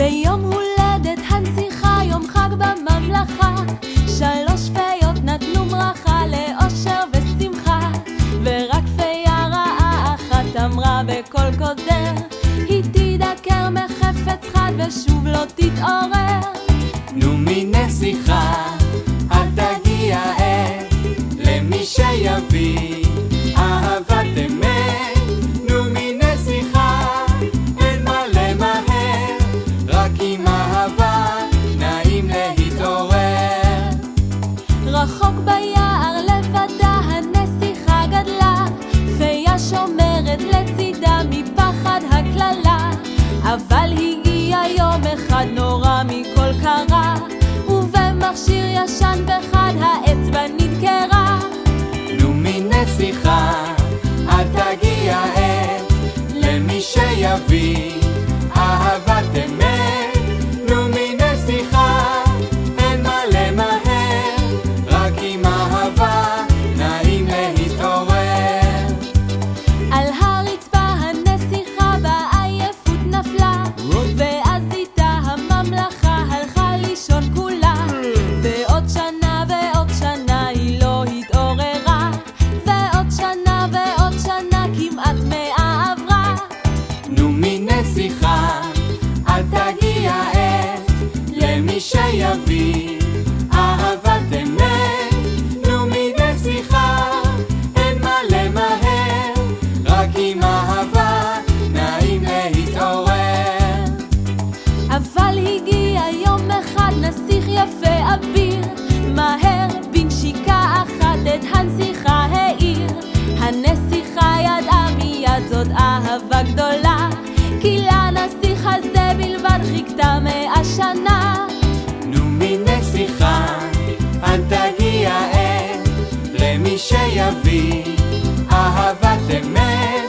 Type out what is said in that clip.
ביום הולדת הנסיכה, יום חג בממלכה, 3 פיות נתנו ברכה לאושר ושמחה, ורק פיה רעה אחת אמרה בקול קודר, היא תדקר מחפץ חד ושוב לא תתעורר. נו מנסיכה אל תגיע עת למי שיביא אהבת אמת. נו מנסיכה אין מה למהר, רק עם אהבה נעים להתעורר. רחוק ביער לבדה הנסיכה גדלה, פיה שומרת לצידה מפחד הכללה, אבל הגיע יום אחד נורא מכל קרה, ובמכשיר ישן וחד האצבע נדקרה. נו מנסיכה אל תגיע עת למי שיביא אהבת אמת. נו מנסיכה אין מה למהר, רק עם אהבה נעים להתעורר. על הרצפה הנסיכה בעייפות נפלה, ואז איתה הממלכה הלכה לישון כולה, ועוד שנה היא לא התעוררה, ועוד שנה כמעט 100 עברה. נו מנסיכה אל תגיע עת למי שיביא אהבת אמת. נו מנסיכה אין מה למהר, רק עם אהבה נעים להתעורר. אבל הגיע יום אחד נסיך יפה אביר, מהר בנשיקה אחת את הנסיכה העיר. הנסיכה ידעה מיד זאת אהבה גדולה, כי לנסיך הזה בלבד חיכתה 100 שנה. נו מנסיכה אל תגיע עת למי שיביא אהבת אמת.